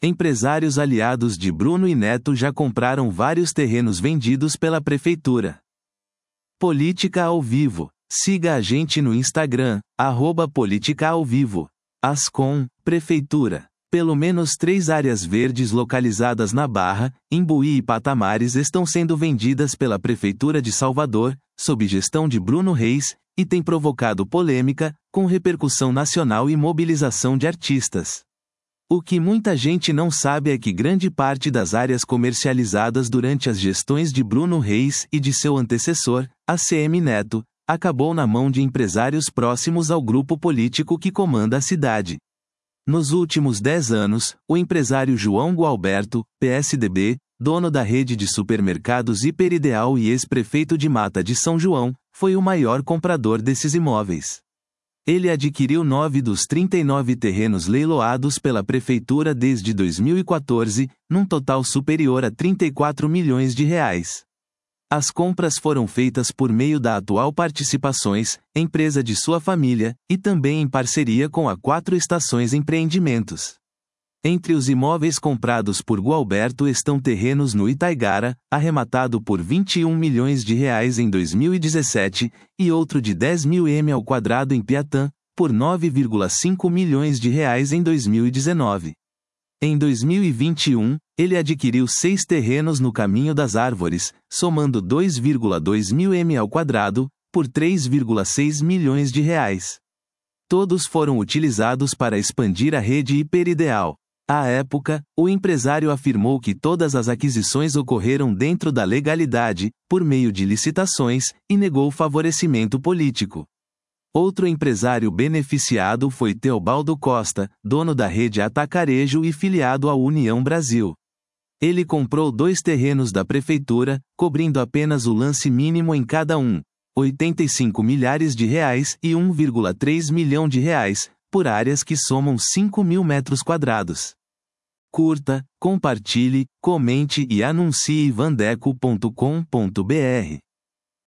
Empresários aliados de Bruno e Neto já compraram vários terrenos vendidos pela prefeitura. Política ao vivo. Siga a gente no Instagram, @políticaaovivo. Ascom, Prefeitura. Pelo menos 3 áreas verdes localizadas na Barra, Imbuí e Patamares estão sendo vendidas pela Prefeitura de Salvador, sob gestão de Bruno Reis, e tem provocado polêmica, com repercussão nacional e mobilização de artistas. O que muita gente não sabe é que grande parte das áreas comercializadas durante as gestões de Bruno Reis e de seu antecessor, ACM Neto, acabou na mão de empresários próximos ao grupo político que comanda a cidade. Nos últimos 10 anos, o empresário João Gualberto, PSDB, dono da rede de supermercados Hiperideal e ex-prefeito de Mata de São João, foi o maior comprador desses imóveis. Ele adquiriu 9 dos 39 terrenos leiloados pela prefeitura desde 2014, num total superior a 34 milhões de reais. As compras foram feitas por meio da Atual Participações, empresa de sua família, e também em parceria com a 4 Estações Empreendimentos. Entre os imóveis comprados por Gualberto estão terrenos no Itaigara, arrematado por 21 milhões de reais em 2017, e outro de 10 mil m² em Piatã, por 9,5 milhões de reais em 2019. Em 2021, ele adquiriu 6 terrenos no Caminho das Árvores, somando 2,2 mil m², por 3,6 milhões de reais. Todos foram utilizados para expandir a rede Hiperideal. À época, o empresário afirmou que todas as aquisições ocorreram dentro da legalidade, por meio de licitações, e negou favorecimento político. Outro empresário beneficiado foi Teobaldo Costa, dono da rede Atacarejo e filiado à União Brasil. Ele comprou 2 terrenos da prefeitura, cobrindo apenas o lance mínimo em cada um, 85 milhares de reais e 1,3 milhão de reais, por áreas que somam 5 mil m². Curta, compartilhe, comente e anuncie vandeco.com.br.